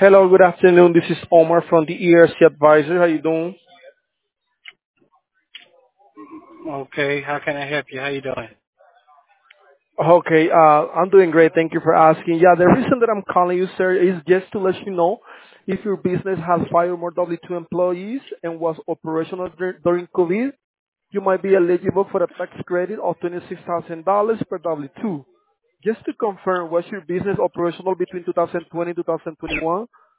Hello, good afternoon. This is Omar from the ERC Advisor. How you doing? Okay, how can I help you? How you doing? Okay, I'm doing great. Thank you for asking. Yeah, the reason that I'm calling you, sir, is just to let you know if your business has 5 or more W-2 employees and was operational during COVID, you might be eligible for a tax credit of $26,000 per W-2. Just to confirm, was your business operational between 2020 and 2021?